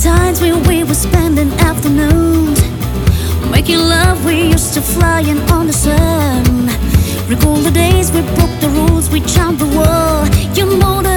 times when we were spending afternoons making love, we used to flying on the sun. Recall the days we broke the rules, we jumped the wall. You know that